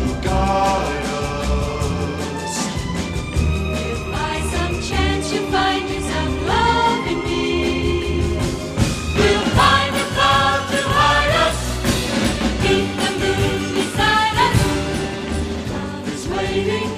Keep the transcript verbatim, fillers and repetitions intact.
guide us. If by some chance you find yourself loving me, we'll find a cloud to hide us, keep the moon beside us. Love is waiting